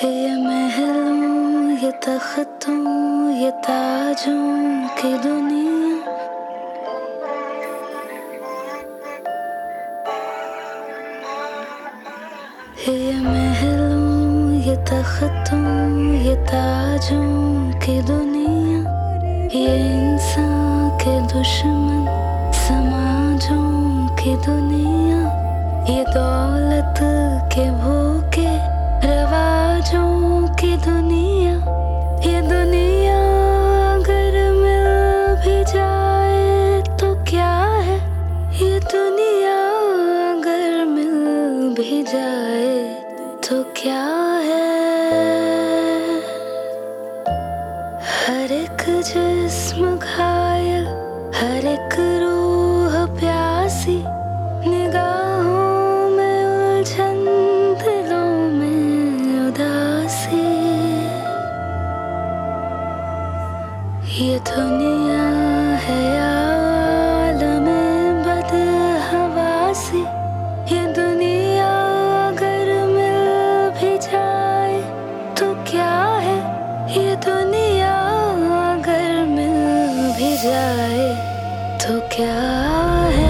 ये महलों ये तख्तों ये ताजों की दुनिया, ये महलों ये तख्तों ये ताजों की दुनिया, ये इंसान के दुश्मन समाजों की दुनिया, ये दौलत के भूखे रवाजों की दुनिया, ये दुनिया अगर मिल भी जाए तो क्या है, ये दुनिया अगर मिल भी जाए तो क्या है। हर एक जिस्म घायल, हर एक रूह प्यासी, निगाहों में उलझन दिलों में उदासी, ये दुनिया है आलमे बदहवासी, ये दुनिया अगर मिल भी जाए तो क्या है, ये दुनिया अगर मिल भी जाए तो क्या है।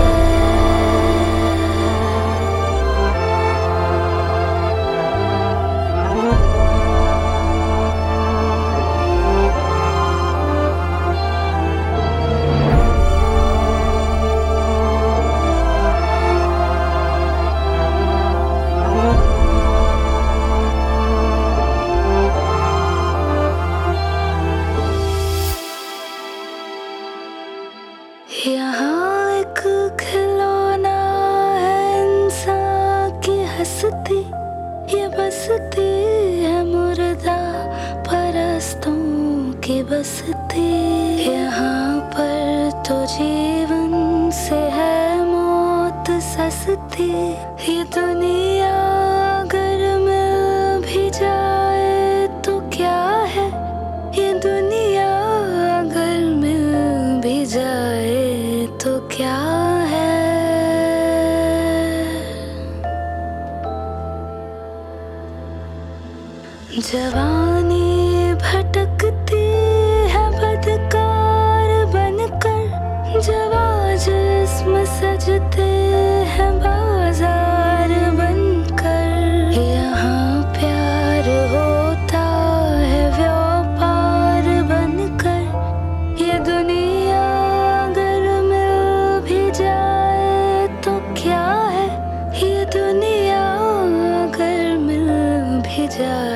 यहाँ एक खिलौना है इंसान की हस्ती, ये बसती है मुर्दा परस्तों की बसती, यहाँ पर तो जीवन से है मौत सस्ती, ये दुनिया अगर मिल भी जाए तो क्या है, ये दुनिया अगर मिल भी जाए तो क्या है। जवानी भटकती है बदकार बनकर, जवा जिस्म सजते हैं बाजार बनकर, यहाँ प्यार होता है व्यापार बनकर, ये दुनिया अगर मिल भी जाए तो क्या है, ये दुनिया अगर मिल भी जाए